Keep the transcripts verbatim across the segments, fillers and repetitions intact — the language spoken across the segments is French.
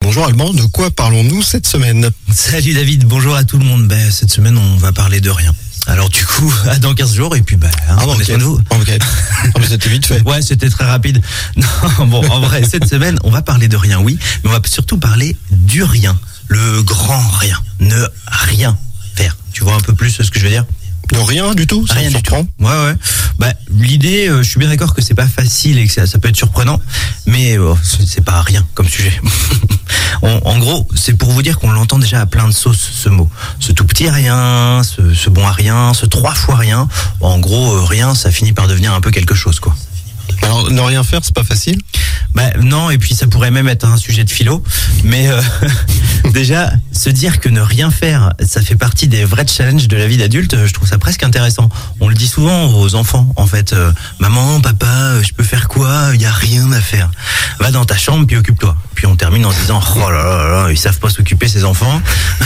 Bonjour Alban, de quoi parlons-nous cette semaine? Salut David, bonjour à tout le monde. Ben, cette semaine, on va parler de rien. Alors du coup, à dans quinze jours, et puis bah, hein, ah, prenez okay. soin de vous. Ok, oh, mais c'était vite fait. Ouais, c'était très rapide. Non, bon, en vrai, cette semaine, on va parler de rien, oui, mais on va surtout parler du rien, le grand rien, ne rien faire. Tu vois un peu plus ce que je veux dire? De rien du tout, ça rien me surprend. Du tout. Ouais, ouais. Bah, l'idée, euh, je suis bien d'accord que c'est pas facile et que ça, ça peut être surprenant, mais euh, c'est pas rien comme sujet. On, en gros, c'est pour vous dire qu'on l'entend déjà à plein de sauces, ce mot. Ce tout petit rien, ce, ce bon à rien, ce trois fois rien. En gros, euh, rien, ça finit par devenir un peu quelque chose, quoi. Alors, ne rien faire, c'est pas facile? Bah non, et puis ça pourrait même être un sujet de philo. Mais euh, déjà, se dire que ne rien faire, ça fait partie des vrais challenges de la vie d'adulte, je trouve ça presque intéressant. On le dit souvent aux enfants, en fait. Euh, Maman, papa, je peux faire quoi? Il y a rien à faire. Va dans ta chambre, puis occupe-toi. Puis on termine en se disant, oh là là là, ils savent pas s'occuper, ces enfants.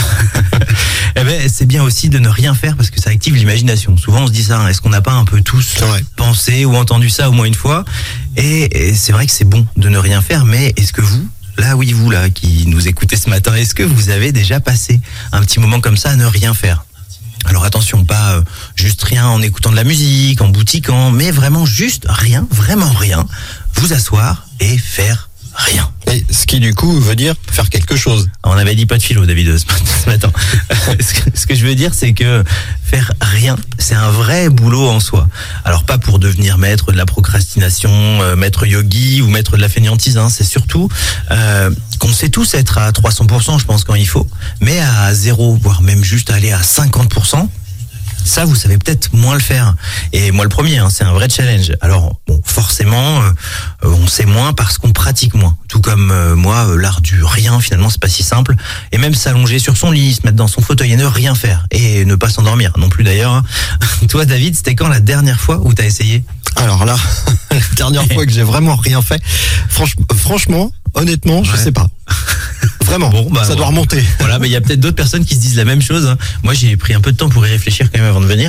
Eh ben, c'est bien aussi de ne rien faire parce que ça active l'imagination. Souvent, on se dit ça. Hein, est-ce qu'on n'a pas un peu tous pensé ou entendu ça au moins une fois? Et, et c'est vrai que c'est bon de ne rien faire, mais est-ce que vous, là, oui, vous, là, qui nous écoutez ce matin, est-ce que vous avez déjà passé un petit moment comme ça à ne rien faire? Alors attention, pas euh, juste rien en écoutant de la musique, en boutiquant, mais vraiment juste rien, vraiment rien, vous asseoir et faire rien. Et ce qui du coup veut dire faire quelque chose. On avait dit pas de philo, David, ce matin. ce, que, ce que je veux dire, c'est que faire rien, c'est un vrai boulot en soi. Alors pas pour devenir maître de la procrastination, euh, maître yogi ou maître de la fainéantise, hein. C'est surtout euh, qu'on sait tous être à trois cents pour cent, je pense, quand il faut, mais à zéro, voire même juste aller à cinquante pour cent. Ça, vous savez peut-être moins le faire. Et moi, le premier, hein, c'est un vrai challenge. Alors, bon, forcément, euh, on sait moins parce qu'on pratique moins. Tout comme euh, moi, euh, l'art du rien, finalement, c'est pas si simple. Et même s'allonger sur son lit, se mettre dans son fauteuil et ne rien faire. Et ne pas s'endormir non plus, d'ailleurs. Hein. Toi, David, c'était quand la dernière fois où t'as essayé? Alors là, la dernière fois que j'ai vraiment rien fait, franch- franchement, honnêtement, je ouais. sais pas. Vraiment, bon, bah, ça ouais. doit remonter. Voilà, mais il y a peut-être d'autres personnes qui se disent la même chose. Hein. Moi, j'ai pris un peu de temps pour y réfléchir quand même avant de venir.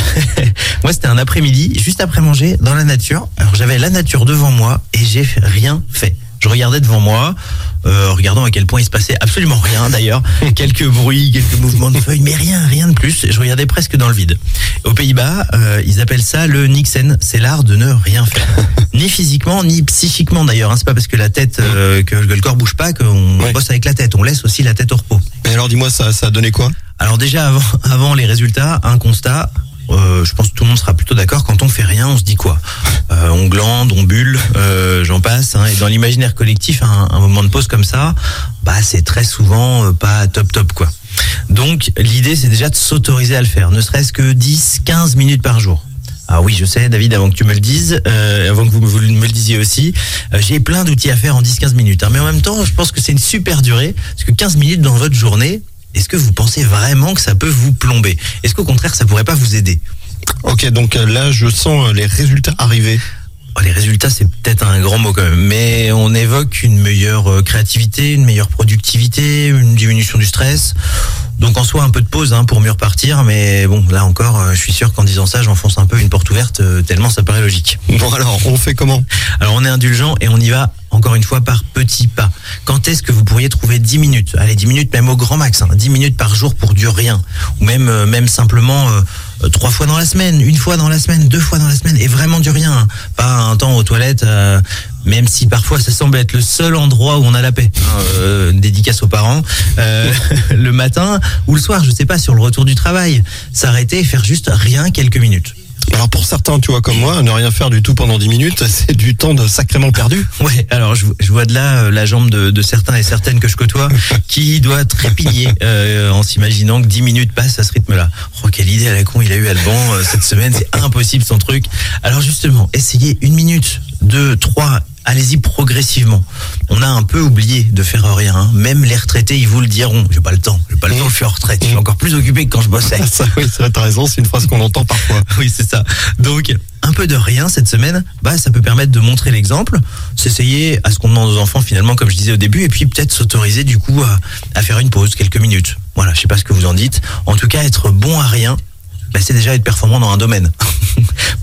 Moi, c'était un après-midi, juste après manger, dans la nature. Alors, j'avais la nature devant moi et j'ai rien fait. Je regardais devant moi, euh, regardant à quel point il se passait absolument rien d'ailleurs. Quelques bruits, quelques mouvements de feuilles, mais rien, rien de plus. Je regardais presque dans le vide. Aux Pays-Bas, euh, ils appellent ça le niksen. C'est l'art de ne rien faire. Ni physiquement, ni psychiquement d'ailleurs. Hein. C'est pas parce que la tête, euh, que le corps bouge pas qu'on ouais. bosse avec la tête. On laisse aussi la tête au repos. Mais alors dis-moi, ça, ça a donné quoi? Alors déjà, avant, avant les résultats, un constat. Euh, je pense que tout le monde sera plutôt d'accord. Quand on fait rien, on se dit quoi? euh, On glande, on bulle, euh, j'en passe. Hein, et dans l'imaginaire collectif, un, un moment de pause comme ça, bah c'est très souvent euh, pas top top quoi. Donc l'idée, c'est déjà de s'autoriser à le faire, ne serait-ce que dix, quinze minutes par jour. Ah oui, je sais, David, avant que tu me le dises, euh, avant que vous, vous me le disiez aussi, euh, j'ai plein d'outils à faire en dix à quinze minutes. Hein, mais en même temps, je pense que c'est une super durée, parce que quinze minutes dans votre journée, est-ce que vous pensez vraiment que ça peut vous plomber? Est-ce qu'au contraire, ça pourrait pas vous aider? Ok, donc là, je sens les résultats arriver. Oh, les résultats, c'est peut-être un grand mot quand même, mais on évoque une meilleure créativité, une meilleure productivité, une diminution du stress. Donc en soi, un peu de pause hein, pour mieux repartir, mais bon, là encore, je suis sûr qu'en disant ça, j'enfonce un peu une porte ouverte, tellement ça paraît logique. Bon alors, on fait comment? Alors on est indulgent et on y va encore une fois par petits pas. Quand est-ce que vous pourriez trouver dix minutes? Allez, dix minutes même au grand max, hein, dix minutes par jour pour du rien. Ou même, euh, même simplement euh, trois fois dans la semaine, une fois dans la semaine, deux fois dans la semaine, et vraiment du rien. Hein. Pas un temps aux toilettes, euh, même si parfois ça semble être le seul endroit où on a la paix. Hein, euh, dédicace aux parents. Euh, le matin ou le soir, je sais pas, sur le retour du travail. S'arrêter et faire juste rien quelques minutes. Alors pour certains, tu vois, comme moi, ne rien faire du tout pendant dix minutes, c'est du temps de sacrément perdu. Ouais, alors je, je vois de là euh, la jambe de, de certains et certaines que je côtoie qui doit trépigner euh, en s'imaginant que dix minutes passent à ce rythme-là. Oh, quelle idée à la con il a eu Alban euh, cette semaine, c'est impossible son truc. Alors justement, essayez une minute, deux, trois, allez-y progressivement. On a un peu oublié de faire rien. Hein. Même les retraités, ils vous le diront. J'ai pas le temps. J'ai pas le temps, je suis en retraite. Je suis encore plus occupé que quand je bossais. Ça, oui, c'est vrai, t'as raison. C'est une phrase qu'on entend parfois. Oui, c'est ça. Donc, un peu de rien cette semaine, bah, ça peut permettre de montrer l'exemple, s'essayer à ce qu'on demande aux enfants finalement, comme je disais au début, et puis peut-être s'autoriser du coup à, à faire une pause, quelques minutes. Voilà, je sais pas ce que vous en dites. En tout cas, être bon à rien, bah, c'est déjà être performant dans un domaine. Plus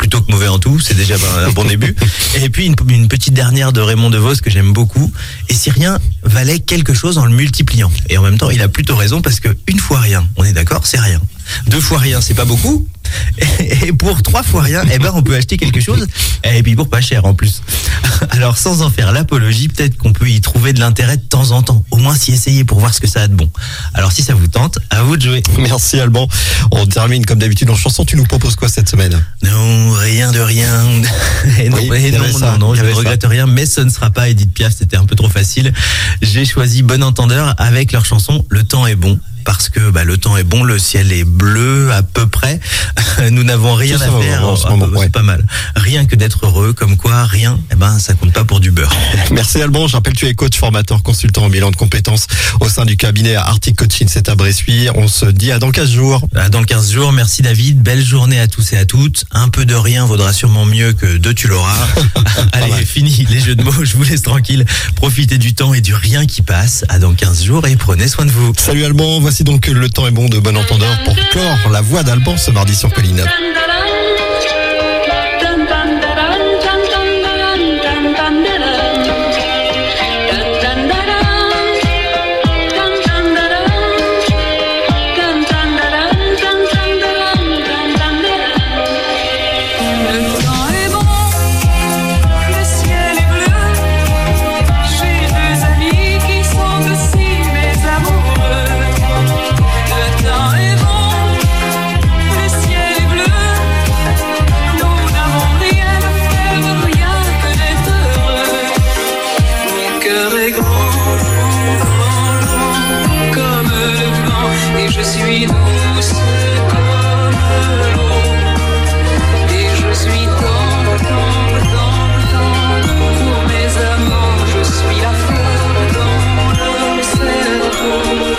plutôt que mauvais en tout, c'est déjà un bon début. Et puis une, une petite dernière de Raymond DeVos que j'aime beaucoup. Et si rien valait quelque chose en le multipliant. Et en même temps, il a plutôt raison parce que une fois rien, on est d'accord, c'est rien. Deux fois rien, c'est pas beaucoup. Et pour trois fois rien, eh ben on peut acheter quelque chose. Et puis pour pas cher en plus. Alors sans en faire l'apologie, peut-être qu'on peut y trouver de l'intérêt de temps en temps. Au moins s'y essayer pour voir ce que ça a de bon. Alors si ça vous tente, à vous de jouer. Merci Alban. On termine comme d'habitude en chanson. Tu nous proposes quoi cette semaine? Non, rien de rien. Et non, oui, et non, ça, non, non, je ne regrette ça. rien, mais ce ne sera pas Edith Piaf, c'était un peu trop facile. J'ai choisi Bon Entendeur avec leur chanson Le temps est bon. Parce que bah, le temps est bon, le ciel est bleu à peu près. Nous n'avons rien à faire. En ce moment, c'est ouais. pas mal. Rien que d'être heureux, comme quoi rien, eh ben ça compte pas pour du beurre. Merci Alban. Je rappelle tu es coach, formateur, consultant en bilan de compétences au sein du cabinet Arctic Coaching. C'est à Bressuire. On se dit à dans quinze jours. À dans quinze jours. Merci David. Belle journée à tous et à toutes. Un peu de rien vaudra sûrement mieux que deux tu l'auras. Allez, fini les jeux de mots. Je vous laisse tranquille. Profitez du temps et du rien qui passe. À dans quinze jours et prenez soin de vous. Salut Alban. Voici donc Le temps est bon de Bon Entendeur pour clore la voix d'Alban ce mardi sur Colline. Je suis douce comme l'eau et je suis dans le temps, dans le temps pour mes amants. Je suis la fleur dans leur cerveau.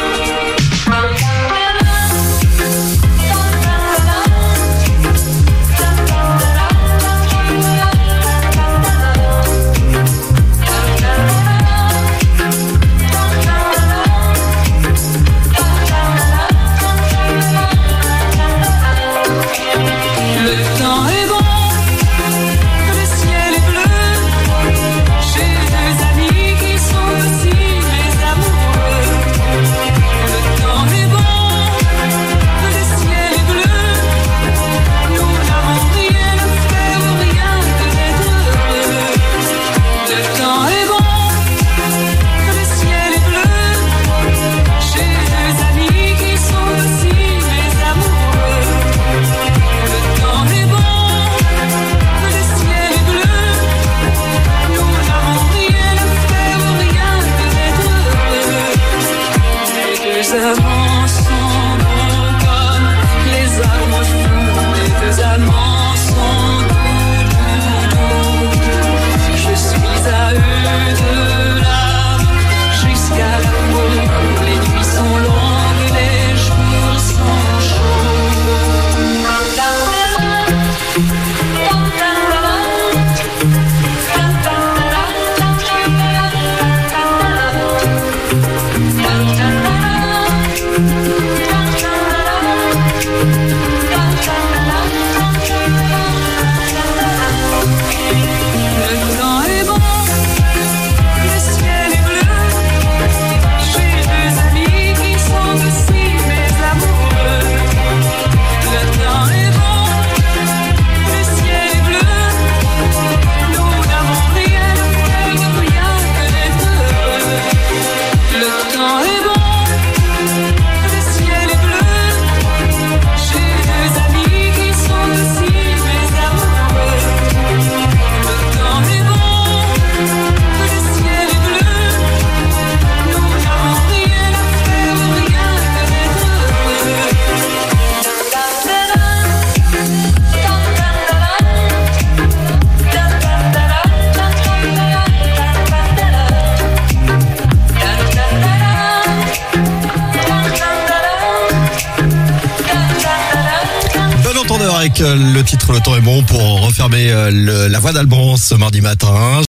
Avec le titre Le temps est bon pour refermer le, la voix d'Alban ce mardi matin.